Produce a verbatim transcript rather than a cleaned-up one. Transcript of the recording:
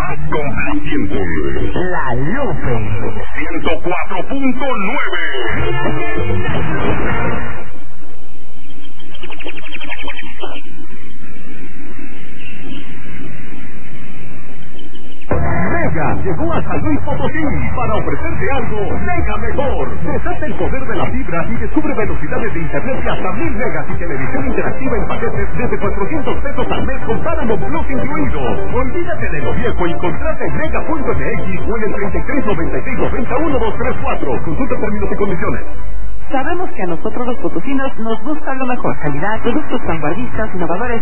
más complaciente. La Lupe. ciento cuatro punto nueve. Mega llegó a San Luis Potosí para ofrecerte algo mega mejor. Desata el poder de la fibra y descubre velocidades de internet de hasta mil megas y televisión interactiva en paquetes desde cuatrocientos pesos al mes con Paramount Plus incluido. Olvídate de lo viejo y contrata en mega punto m x o en el treinta y tres noventa y seis noventa uno dos tres cuatro. Consulta términos y condiciones. Sabemos que a nosotros los potosinos nos gusta lo mejor, calidad, productos vanguardistas, innovadores